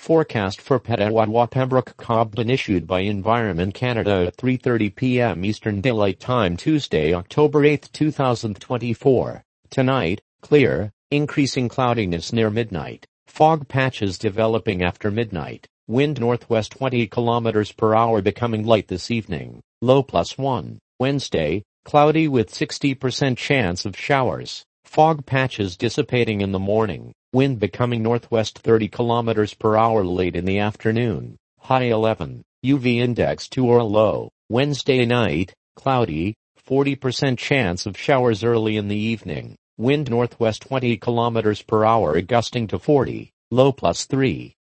Forecast for Petawawa Pembroke Cobden issued by Environment Canada at 3:30 p.m. Eastern Daylight Time Tuesday, October 8, 2024. Tonight, clear, increasing cloudiness near midnight. Fog patches developing after midnight. Wind northwest 20 km per hour becoming light this evening. Low +1. Wednesday, cloudy with 60% chance of showers. Fog patches dissipating in the morning. Wind becoming northwest 30 km per hour late in the afternoon. High 11. UV index 2 or low. Wednesday night, cloudy, 40% chance of showers early in the evening. Wind northwest 20 km per hour gusting to 40. Low +3.